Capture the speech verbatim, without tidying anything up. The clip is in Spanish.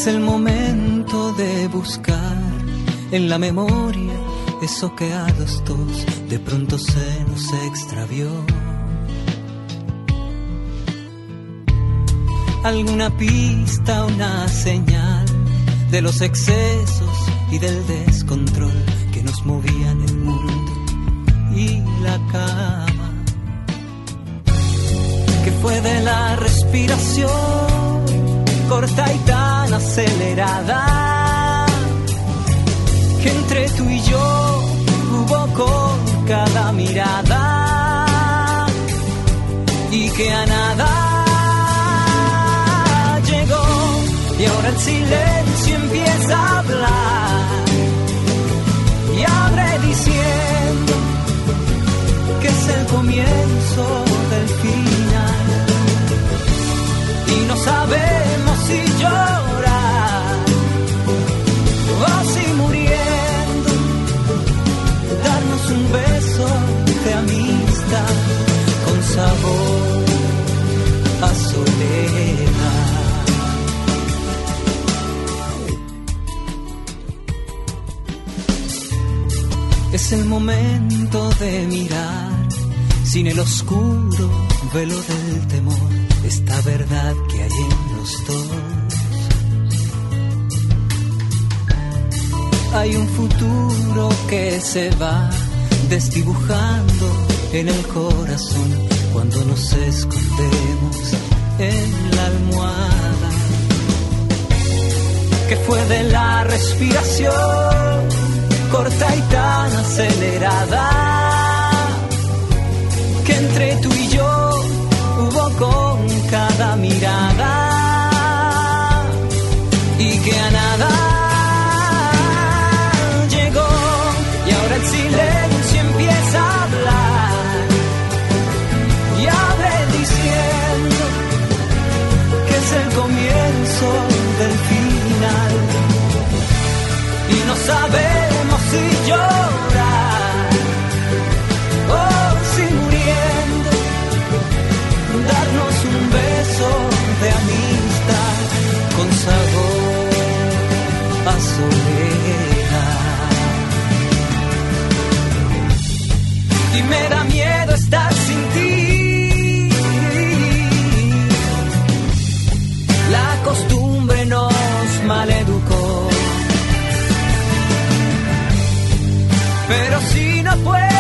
Es el momento de buscar en la memoria eso que a los dos de pronto se nos extravió. Alguna pista, una señal de los excesos y del descontrol que nos movían el mundo y la cama. Que fue de la respiración corta y tan acelerada que entre tú y yo hubo con cada mirada y que a nada llegó y ahora el silencio empieza a hablar y abre diciendo que es el comienzo del final y no sabemos si llorar o si muriendo darnos un beso de amistad con sabor a soledad. Es el momento de mirar sin el oscuro velo del temor esta verdad que hay en los dos. Hay un futuro que se va desdibujando en el corazón cuando nos escondemos en la almohada. Que fue de la respiración corta y tan acelerada que entre tú y yo hubo con cada mirada y que a nada llegó y ahora el silencio empieza a hablar y abre diciendo que es el comienzo del final y no sabemos si llorar o si muriendo darnos un beso de amistad con sabor a soledad. Y me da miedo estar sin ti, la costumbre nos maleducó. Pero si no puedo